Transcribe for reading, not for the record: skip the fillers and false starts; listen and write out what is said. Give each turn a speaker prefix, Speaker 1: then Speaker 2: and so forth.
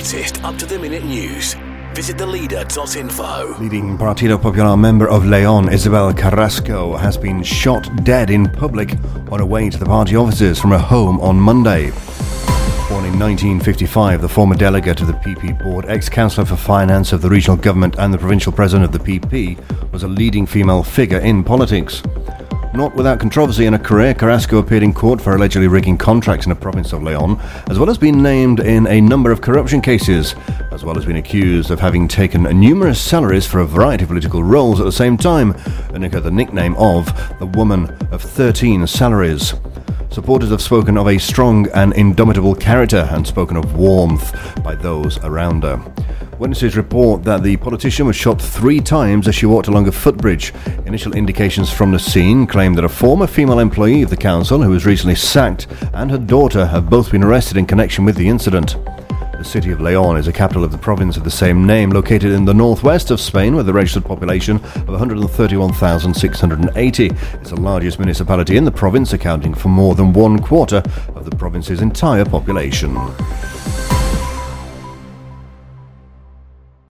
Speaker 1: latest up-to-the-minute news. Visit theleader.info.
Speaker 2: Leading Partido Popular member of León, Isabel Carrasco, has been shot dead in public on her way to the party offices from her home on Monday. Born in 1955, the former delegate of the PP board, ex-councillor for finance of the regional government and the provincial president of the PP, was a leading female figure in politics. Not without controversy in her career, Carrasco appeared in court for allegedly rigging contracts in the province of León, as well as being named in a number of corruption cases, as well as being accused of having taken numerous salaries for a variety of political roles at the same time, earning her the nickname of the Woman of 13 Salaries. Supporters have spoken of a strong and indomitable character and spoken of warmth by those around her. Witnesses report that the politician was shot 3 times as she walked along a footbridge. Initial indications from the scene claim that a former female employee of the council, who was recently sacked, and her daughter have both been arrested in connection with the incident. The city of León is the capital of the province of the same name, located in the northwest of Spain with a registered population of 131,680. It's the largest municipality in the province, accounting for more than 1/4 of the province's entire population.